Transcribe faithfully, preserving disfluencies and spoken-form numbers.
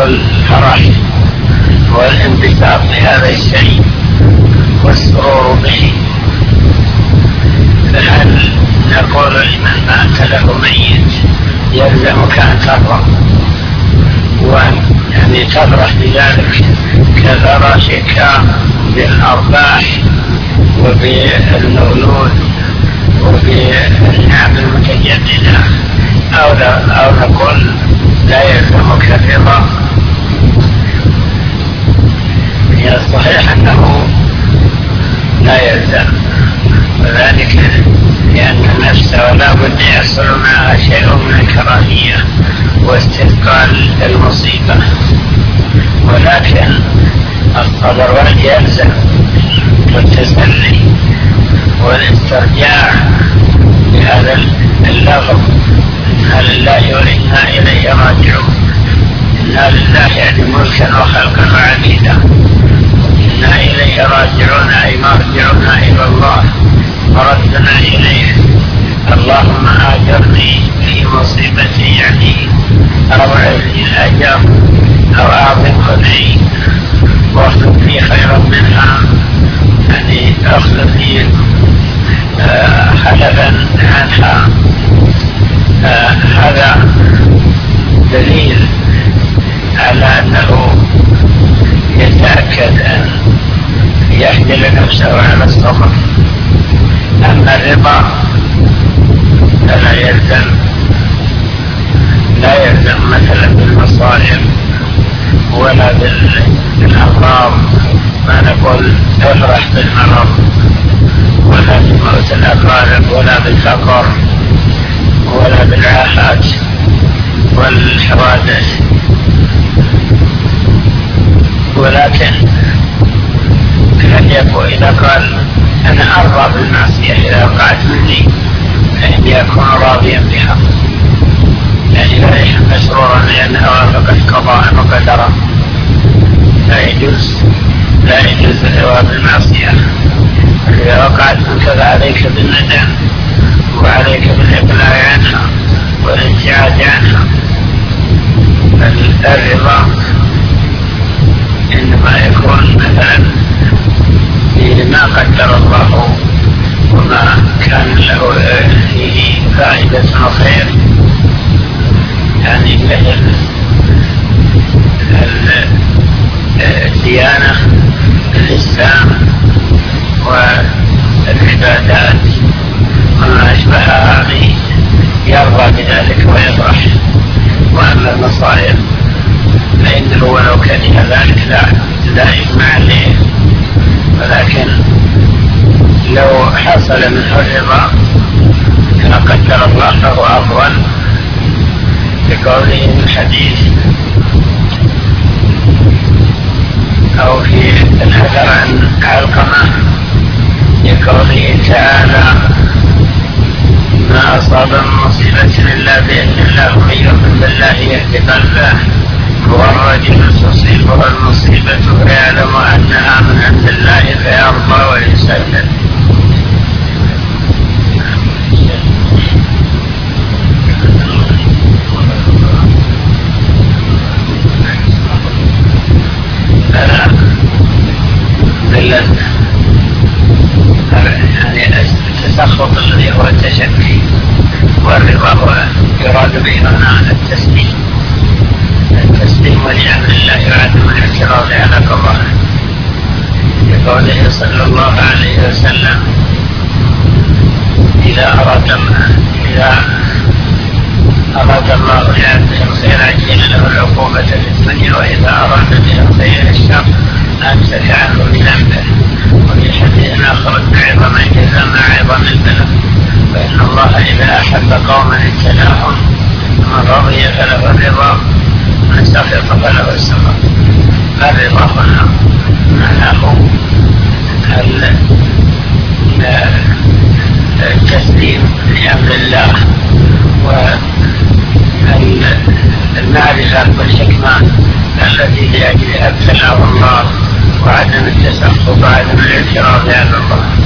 والفرح والانبساط بهذا الشيء والسرور به، فهل نقول لمن مات له ميت يلزمك أن تفرح ويعني تفرح بذلك كفرحك بالأرباح وبالمولود وبالنعم المتجددة، أو, أو نقول لا يلزمك الرضا؟ هي الصحيح أنه لا يلزم، وذلك لأن النفس لا بد يحصل معها شيء من الكراهية واستثقال المصيبة، ولكن الصبر يلزم والتسلي والاسترجاع بهذا اللفظ إنا لله وإنا إليه راجعون. إنا لله يعني ملكا وخلقا وعبيدا، إنا إليه راجعون أي مرجعنا إلى الله وردنا إليه. اللهم آجرني في مصيبتي يعني أوعدني الأجر أو أعظم خذي واخلف لي خيرا منها، يعني أخلف لي خلفا عنها. هذا دليل على أنه يتأكد أن يحمل نفسه على الصبر. أما الرضا فلا يلزم لا يلزم مثلا بالمصائب ولا بالأمراض، ما نقول افرح بالمرض ولا بموت الأقارب ولا بالفقر ولا بالعافات والحوادث، ولكن قد يكون إذا قال أنا أرضى بالمعصية إذا وقعت مني فإن يكون راضيا بها، يعني لا مسرورا لأنها وافقت قضاء وقدرا. لا يجوز لا يجوز الرضا بالمعصية، إذا وقعت منك فعليك بالندم وعليك بالإقلاع عنها والابتعاد عنها. الرضا إنما يكون مثلا ما قدر الله وما كان له فيه فائدة وخير، يعني مثل الديانة الإسلام والعبادات وما أشبه هذه يرضى بذلك ويفرح. وأما المصائب فإنه ولو كره ذلك لا لا إجماع عليه، ولكن لو حصل منه الرضا كما قدر الله له أفضل، بقوله من الحديث أو في الحذر عن علقمة بقوله تعالى ما أصاب من مصيبة إلا بإذن الله ومن يؤمن بالله يهد قلبه والرجل تصيبه المصيبة فيعلم أنها من عند الله فيرضى ويسلم. فلا بالله يعني التسخط الذي هو التشكي، والرضا هو يراد به هنا التسليم التسليم ولأمر الله وعدم الاعتراض على قضائه، بقوله صلى الله عليه وسلم إذا أراد إذا أراد الله لعبده الخير عجل له العقوبة في الدنيا، وإذا أراد به الخير الشر أمسك عنه بذنبه. وفي حديث آخر عظم الجزاء مع عظم البلاء، فإن الله إذا أحب قوما ابتلاهم من رضي فله الرضا من سخط فله السخط. الرضا هنا معناه التسليم لأمر الله والمعرفة والحكمة التي لأجلها ابتلاه الله، وعدم التسخط وعدم الاعتراض على الله.